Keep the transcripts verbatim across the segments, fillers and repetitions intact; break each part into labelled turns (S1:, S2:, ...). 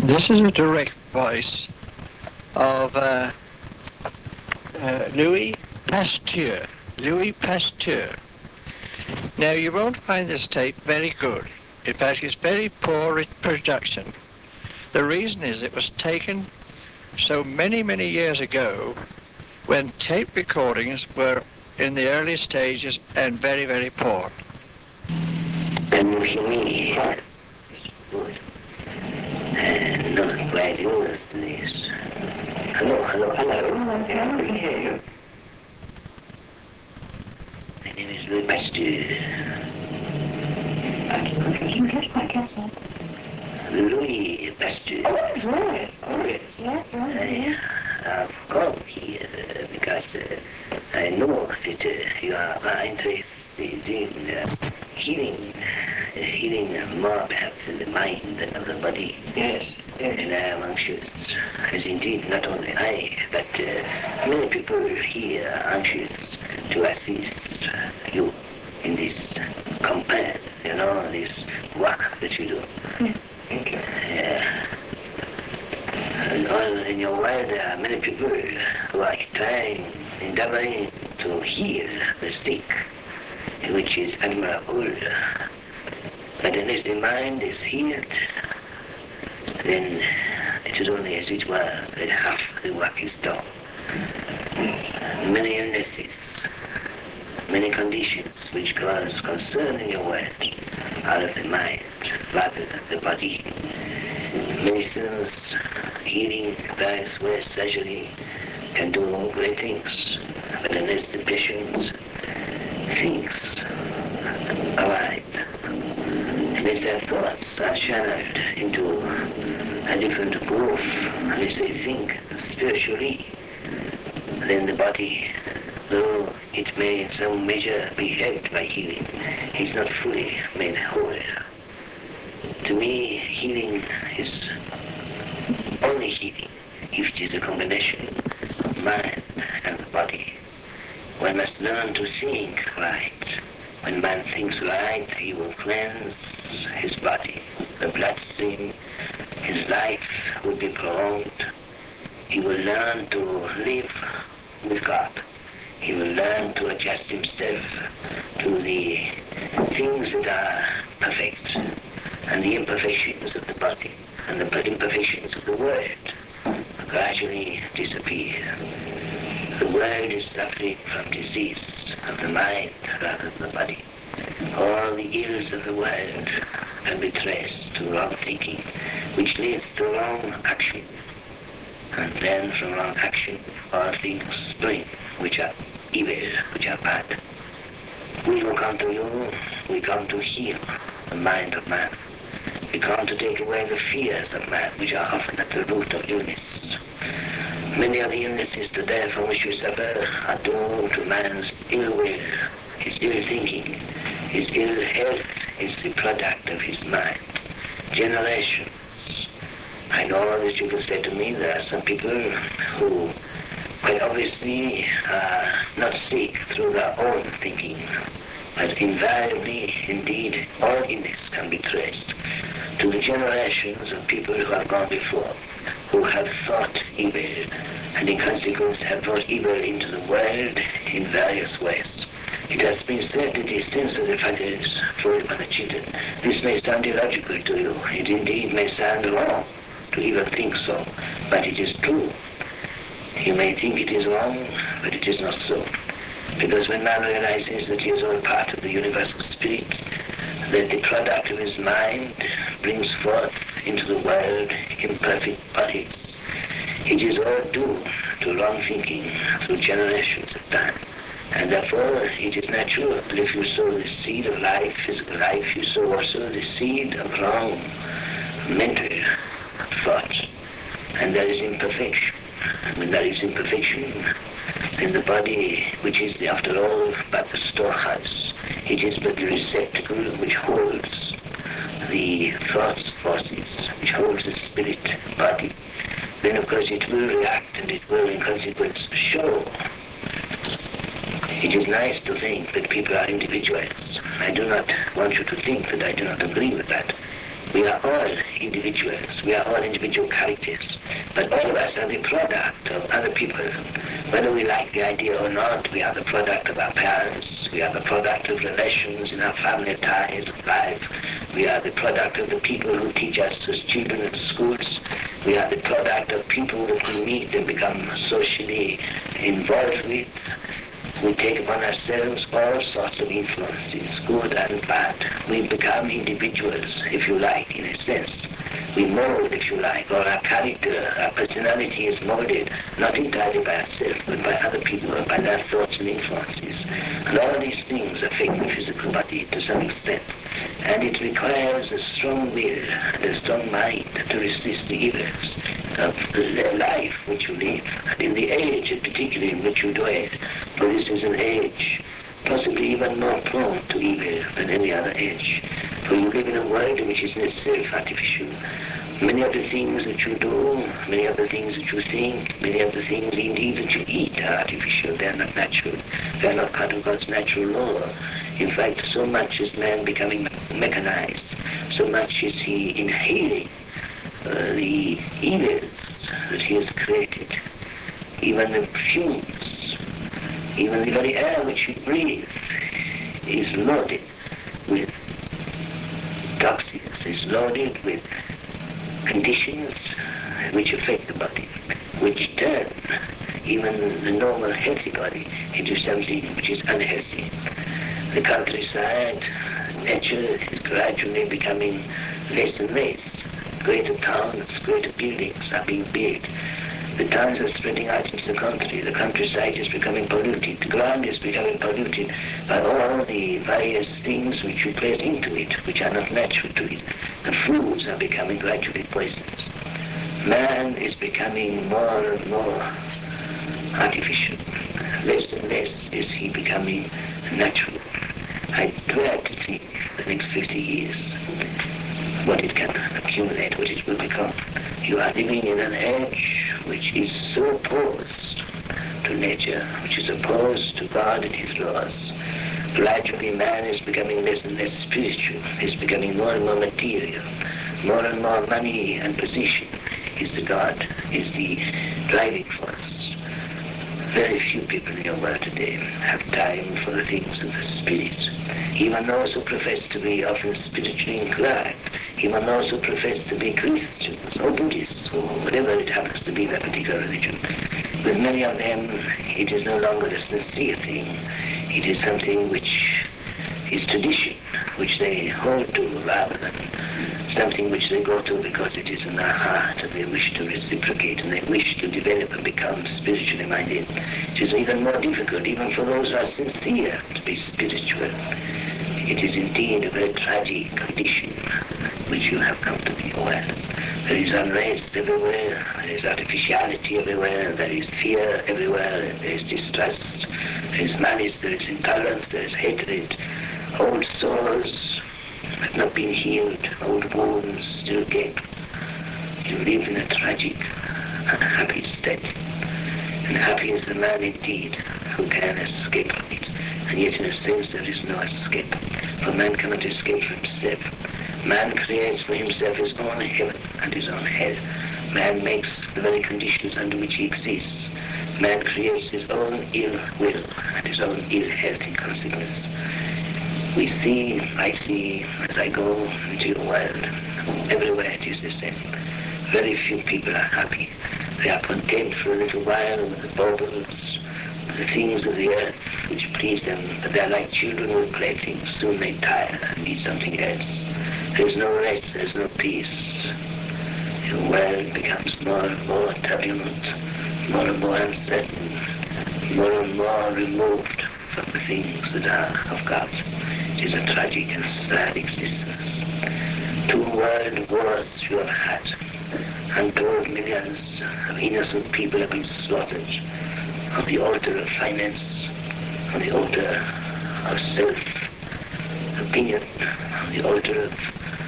S1: This is a direct voice of uh, uh, Louis Pasteur. Louis Pasteur. Now, you won't find this tape very good. In fact, it's very poor production. The reason is it was taken so many, many years ago when tape recordings were in the early stages and very, very poor.
S2: And Mussolini had good. And not quite yours, this. Hello, hello, hello. I can hear you. My name is Louis Pasteur. I didn't catch my castle. Louis Pasteur. Oh, right. Oh, yes. Yes, right. I've come here because uh, I know that uh, you are interested in uh, healing, uh, healing more perhaps in the mind than of the body. Yes, yes. And I am anxious, as indeed not only I, but uh, many people here are anxious to assist uh, you in this campaign, you know, this work that you do. Yes. Thank you. Yeah. And all in your world there are many people who are trying, endeavoring to heal the sick, which is admirable. But unless the mind is healed, then it is only as it were that half the work is done. Many illnesses, many conditions which cause concern in your world are of the mind rather than the body. Medicines, healing, various ways, surgery can do great things, but unless the patient thinks aright, unless their thoughts are channeled into a different groove, unless they think spiritually, then the body, though it may in some measure be helped by healing, is not fully made whole. To me, healing is only healing if it is a combination of mind and body. One must learn to think right. When man thinks right, he will cleanse his body, the bloodstream, his life will be prolonged. He will learn to live with God. He will learn to adjust himself to the things that are perfect and the imperfections of the body and the imperfections of the world gradually disappear. The world is suffering from disease of the mind rather than the body. All the ills of the world can be traced to wrong thinking, which leads to wrong action. And then from wrong action, all things spring, which are evil, which are bad. We who come to you, we come to heal the mind of man. We come to take away the fears of man, which are often at the root of illness. Many of the illnesses today from which we suffer are due to man's ill will, his ill thinking, his ill health is the product of his mind. Generations. I know that you will say to me there are some people who quite obviously are not sick through their own thinking, but invariably, indeed, all illness can be traced to the generations of people who have gone before, who have thought evil, and in consequence have brought evil into the world in various ways. It has been said that the sins of the fathers fall upon the children. This may sound illogical to you. It indeed may sound wrong to even think so, but it is true. You may think it is wrong, but it is not so. Because when man realizes that he is all part of the universal spirit, that the product of his mind brings forth into the world imperfect bodies, it is all due to wrong thinking through generations of time. And therefore it is natural that if you sow the seed of life, physical life, you sow also the seed of wrong mental thought. And there is imperfection. And when there is imperfection, then the body, which is after all but the storehouse, it is but the receptacle which holds the thoughts, forces, which holds the spirit, body, then of course it will react and it will in consequence show. It is nice to think that people are individuals. I do not want you to think that I do not agree with that. We are all individuals. We are all individual characters. But all of us are the product of other people. Whether we like the idea or not, we are the product of our parents. We are the product of relations in our family ties of life. We are the product of the people who teach us as children at schools. We are the product of people that we meet and become socially involved with. We take upon ourselves all sorts of influences, good and bad. We become individuals, if you like, in a sense. We mold, if you like, or our character, our personality is molded, not entirely by ourselves, but by other people, or by their thoughts and influences. And all these things affect the physical body to some extent. And it requires a strong will and a strong mind to resist the evils of the life which you live, and in the age in particular in which you do it. For this is an age possibly even more prone to evil than any other age. For you live in a world which is in itself artificial. Many of the things that you do, many of the things that you think, many of the things indeed that you eat are artificial. They are not natural. They are not part of God's natural law. In fact, so much is man becoming mechanized, so much is he inhaling uh, the evils that he has created. Even the fumes, even the very air which you breathe is loaded with toxins, is loaded with conditions which affect the body, which turn even the normal healthy body into something which is unhealthy. The countryside, nature is gradually becoming less and less. Greater towns, greater buildings are being built. The towns are spreading out into the country. The countryside is becoming polluted. The ground is becoming polluted by all the various things which you place into it, which are not natural to it. The foods are becoming gradually poisoned. Man is becoming more and more artificial. Less and less is he becoming natural. I dread to think the next fifty years what it can accumulate, what it will become. You are living in an age which is so opposed to nature, which is opposed to God and his laws. Gradually man is becoming less and less spiritual. He's becoming more and more material. More and more money and position is the God, is the driving force. Very few people in your world today have time for the things of the spirit. Even those who profess to be often spiritually inclined, even those who profess to be Christians or Buddhists or whatever it happens to be their particular religion, with many of them it is no longer a sincere thing. It is something which is tradition, which they hold to rather than something which they go to because it is in their heart and they wish to reciprocate and they wish to develop and become spiritually minded. It is even more difficult, even for those who are sincere, to be spiritual. It is indeed a very tragic condition which you have come to be aware. There is unrest everywhere, there is artificiality everywhere, there is fear everywhere, there is distrust, there is malice, there is intolerance, there is hatred. Old sores have not been healed, old wounds still gape. You live in a tragic, unhappy state. And happy is the man indeed who can escape from it. And yet in a sense there is no escape, for man cannot escape from himself. Man creates for himself his own heaven and his own hell. Man makes the very conditions under which he exists. Man creates his own ill will and his own ill health in consequence. We see, I see, as I go into the world, everywhere it is the same. Very few people are happy. They are content for a little while with the baubles, the things of the earth which please them, but they are like children with playthings. Soon they tire and need something else. There is no rest, there is no peace. The world becomes more and more turbulent, more and more uncertain, more and more removed from the things that are of God. It is a tragic and sad existence. Two world wars you have had. Untold millions of innocent people have been slaughtered on the altar of finance, on the altar of self-opinion, on the altar of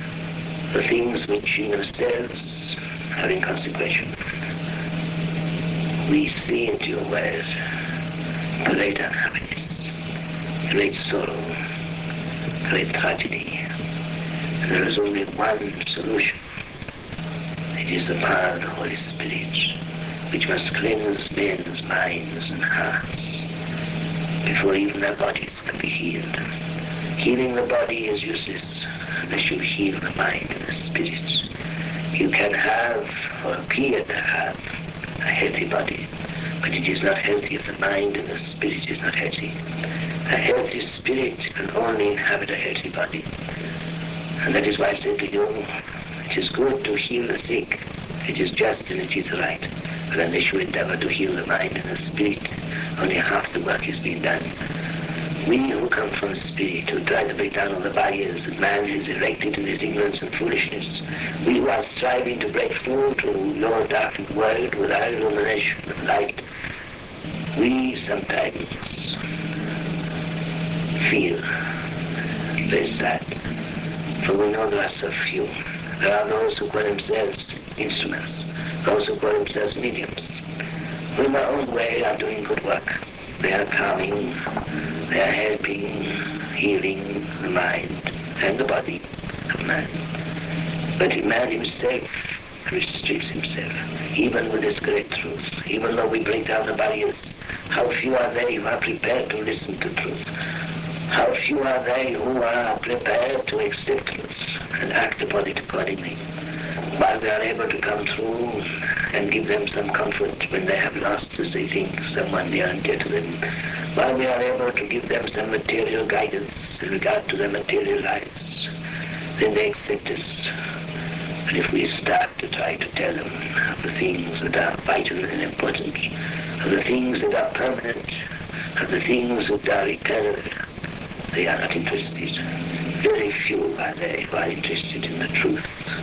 S2: the things which in themselves are inconsequential. We see into your world great unhappiness, great sorrow, great tragedy. And there is only one solution. It is the power of the Holy Spirit, which must cleanse men's minds and hearts before even their bodies can be healed. Healing the body is useless unless you heal the mind and the spirit. You can have, or appear to have, a healthy body, but it is not healthy if the mind and the spirit is not healthy. A healthy spirit can only inhabit a healthy body. And that is why I say to you, it is good to heal the sick. It is just and it is right. But unless you endeavor to heal the mind and the spirit, only half the work is being done. We who come from spirit, who try to break down all the barriers that man has erected in his ignorance and foolishness, we who are striving to break through to your darkened world with our illumination of light, we sometimes feel very sad, for we know there are so few. There are those who call themselves instruments, those who call themselves mediums, who in their own way are doing good work. They are calming, they are helping, healing the mind and the body of man. But man himself restricts himself, even with this great truth. Even though we break down the barriers, how few are they who are prepared to listen to truth? How few are they who are prepared to accept truth and act upon it accordingly? While we are able to come through and give them some comfort when they have lost, as they think, someone near and dear to them, while we are able to give them some material guidance in regard to their material lives, then they accept us. But if we start to try to tell them of the things that are vital and important, of the things that are permanent, of the things that are eternal, they are not interested. Very few are they who are interested in the truth.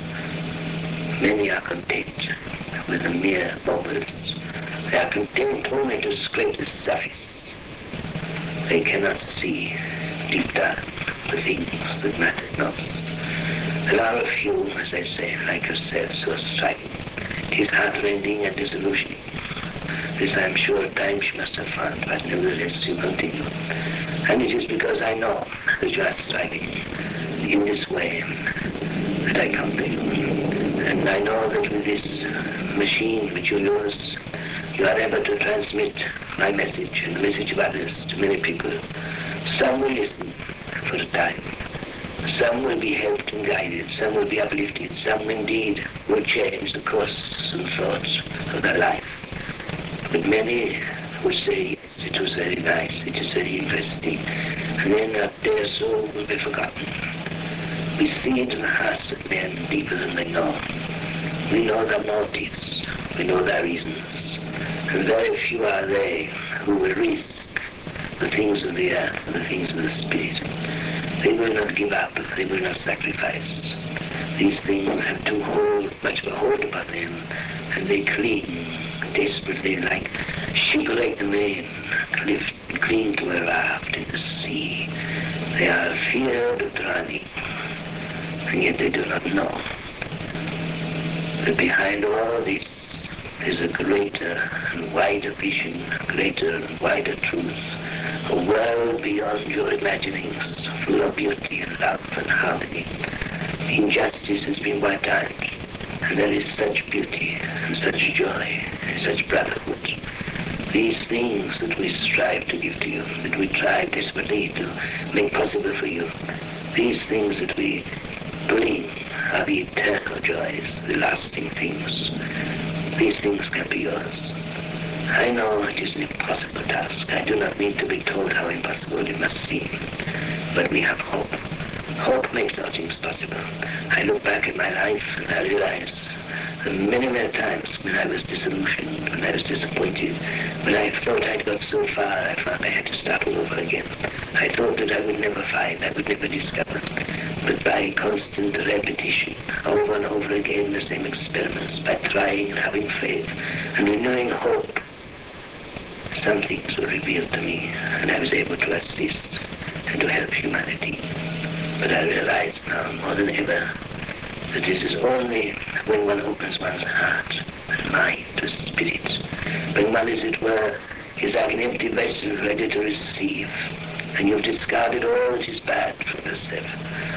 S2: Many are content with the mere bubbles. They are content only to scrape the surface. They cannot see deep down the things that matter most. There are a few, as I say, like yourselves, who are striving. It is heart-rending and disillusioning. This I am sure at times you must have found, but nevertheless you continue. And it is because I know that you are striving in this way that I come to you. And I know that with this machine which you use, you are able to transmit my message and the message of others to many people. Some will listen for a time. Some will be helped and guided. Some will be uplifted. Some indeed will change the course and thoughts of their life. But many will say, yes, it was very nice, it is very interesting. And then uh, their soul will be forgotten. We see into the hearts of men deeper than they know. We know their motives. We know their reasons. And very few are they who will risk the things of the earth and the things of the spirit. They will not give up. They will not sacrifice. These things have too hold, much of a hold upon them, and they cling desperately like shipwrecked men cliff, cling to a raft in the sea. They are afeard of drowning, and yet they do not know that behind all this is a greater and wider vision, a greater and wider truth, a world beyond your imaginings, full of beauty and love and harmony. Injustice has been wiped out, and there is such beauty and such joy and such brotherhood. These things that we strive to give to you, that we try desperately to make possible for you, these things that we bring are the eternal joys, the lasting things. These things can be yours. I know it is an impossible task. I do not need to be told how impossible it must seem. But we have hope. Hope makes all things possible. I look back at my life and I realize that many, many times when I was disillusioned, when I was disappointed, when I thought I'd got so far, I found I had to start all over again. I thought that I would never find, I would never discover. But by constant repetition, over and over again, the same experiments, by trying and having faith and renewing hope, some things were revealed to me, and I was able to assist and to help humanity. But I realize now more than ever that it is only when one opens one's heart and mind to spirit, when one, as it were, is like an empty vessel ready to receive, and you've discarded all that is bad from yourself,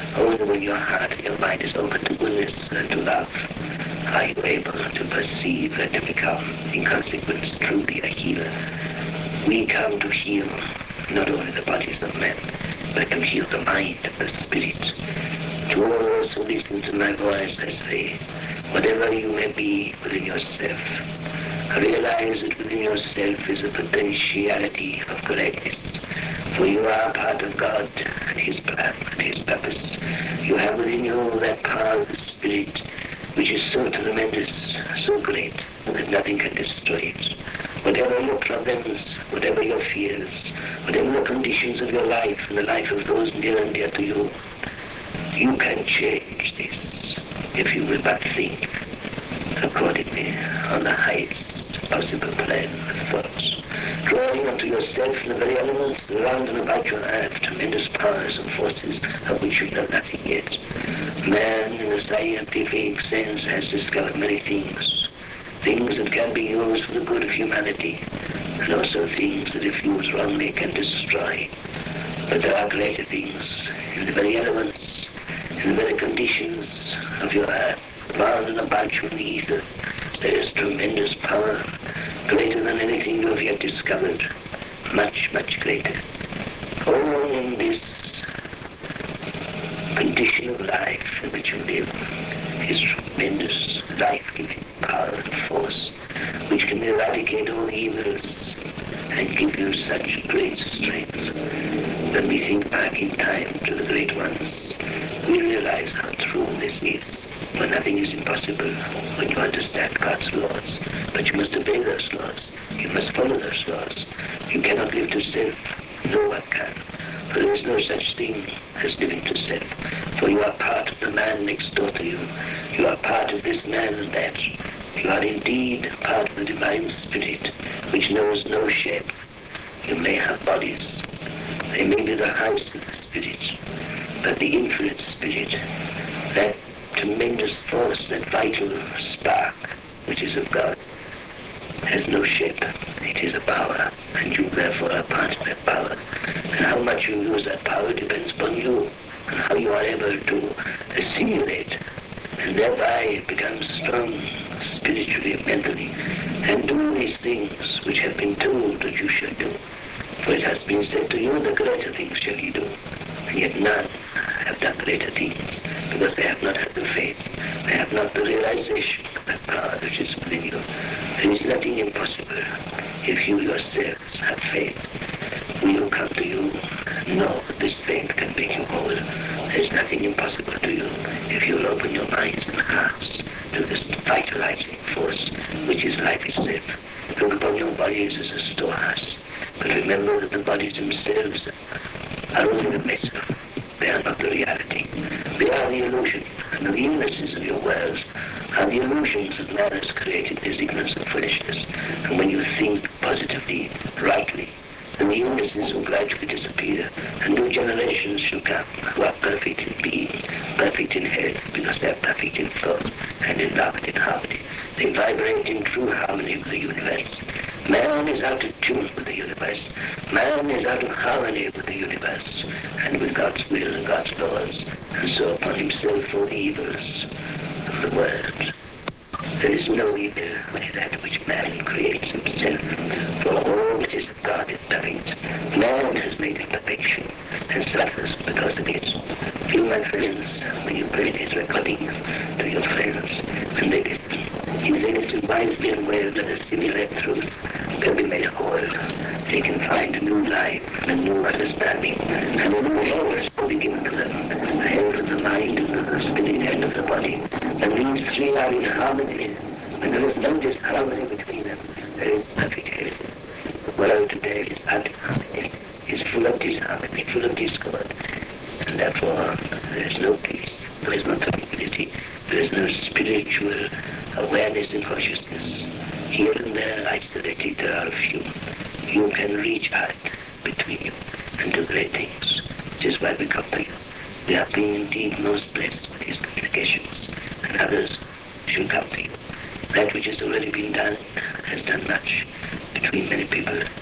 S2: Only when your heart and your mind is open to goodness and to love are you able to perceive and to become, in consequence, truly a healer. We come to heal not only the bodies of men, but to heal the mind and the spirit. To all those who listen to my voice, I say, whatever you may be within yourself, realize that within yourself is a potentiality of greatness. For you are part of God and His plan and His purpose. You have within you that power of the Spirit, which is so tremendous, so great, that nothing can destroy it. Whatever your problems, whatever your fears, whatever the conditions of your life and the life of those near and dear to you, you can change this if you will but think accordingly on the highest possible plane of thoughts. Drawing unto yourself the very elements around and about your earth, tremendous powers and forces of which you know nothing yet. Man, in a scientific sense, has discovered many things. Things that can be used for the good of humanity, and also things that if used wrongly can destroy. But there are greater things in the very elements, in the very conditions of your earth, round and about you in the ether. There is tremendous power, greater than anything you have yet discovered, much, much greater. All in this condition of life in which you live is tremendous life-giving power and force, which can eradicate all evils and give you such great strength. When we think back in time to the great ones, we realize how true this is. For nothing is impossible when you understand God's laws. But you must obey those laws. You must follow those laws. You cannot live to self. No one can. For there is no such thing as living to self. For you are part of the man next door to you. You are part of this man and that. You are indeed part of the divine spirit, which knows no shape. You may have bodies. They may be the house of the spirit. But the infinite spirit, that tremendous force, that vital spark, which is of God, has no shape. It is a power, and you therefore are part of that power. And how much you use that power depends upon you, and how you are able to assimilate, and thereby become strong spiritually and mentally, and do these things which have been told that you should do. For it has been said to you, the greater things shall you do. And yet none have done greater things, because they have not had the faith. They have not the realization of that power which is within you. There is nothing impossible if you yourselves have faith. We who come to you know that this faith can make you whole. There is nothing impossible to you if you will open your minds and hearts to this vitalizing force which is life itself. Look upon your bodies as a storehouse, but remember that the bodies themselves are only the vessel. They are not the reality. They are the illusion, and the illnesses of your world are the illusions that man has created, his ignorance and foolishness. And when you think positively, rightly, then the illnesses will gradually disappear, and new generations shall come who are perfect in being, perfect in health, because they are perfect in thought, and in love and in harmony. They vibrate in true harmony with the universe. Man is out of tune with the universe. Man is out of harmony with the universe, and with God's will and God's laws, and so upon himself all the evils of the world. There is no evil but that which man creates himself, for all that is of God is perfect. Man has made imperfection, and suffers because of it. You, my friends, when you play these recordings to your friends, when they listen, if they listen wisely and well, let us simulate truth, they'll be made whole. They can find a new life and a new understanding, and a new health will be given to them, the health of the mind and of the spirit and of the body. And these three are in harmony. When there is no disharmony between them, there is perfect health. The world today is out of harmony, is full of disharmony, full of discord, and therefore there is no peace, there is no tranquility, there is no spiritual awareness and consciousness. Here and there, isolated, there are a few. You can reach out between you and do great things, which is why we come to you. We have been indeed most blessed with these communications, and others should come to you. That which has already been done has done much between many people.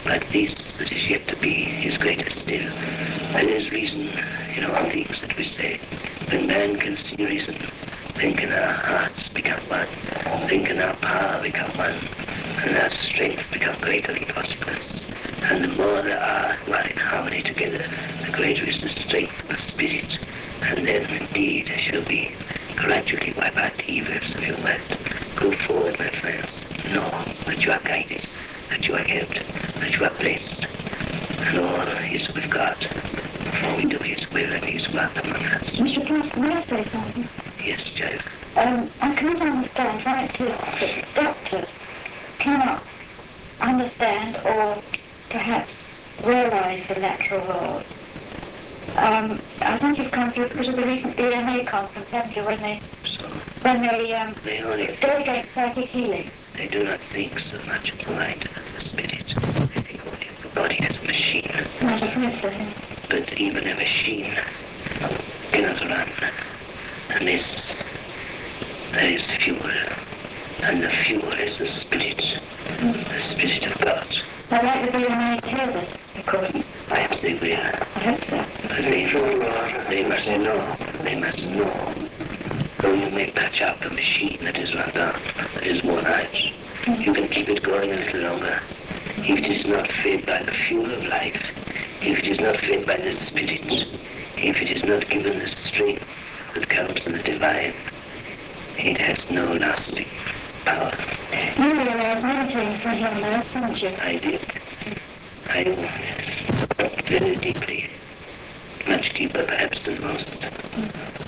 S2: But this that is yet to be is greater still. And there is reason in all things that we say. When man can see reason, then can our hearts become one. Then can our power become one. And our strength become greater and prosperous. And the more there are who are in harmony together, the greater is the strength of the spirit. And then indeed shall we gradually wipe out the evils of your world. Go forward, my friends. Know that you are guided, that you are helped, that you are blessed. And all is with God. For we do his will and his work among us.
S3: Mister Clark, may I say something?
S2: Yes, Joe.
S3: Um, I can't understand why it is that doctors cannot understand or perhaps realize the lateral laws. Um, I think you've come through because of the recent D N A conference, haven't you, when they,
S2: So
S3: when they um,
S2: they only
S3: delegate psychic healing.
S2: they do not think so much of the mind and the spirit. They think only of the body as a machine.
S3: Not a person.
S2: But even a machine cannot run unless there is fuel. And the fuel is the spirit, the spirit of God.
S3: I'd like the D N A tells us, of course.
S2: Perhaps they will.
S3: I hope so.
S2: But they, they must know. They must know. Though you may patch up a machine that is run down, that is worn out, you can keep it going a little longer. If it is not fed by the fuel of life, if it is not fed by the spirit, if it is not given the strength that comes from the divine, it has no lasting power.
S3: You realize many things when you're on earth, haven't you?
S2: I did. I thought very deeply, much deeper perhaps than most.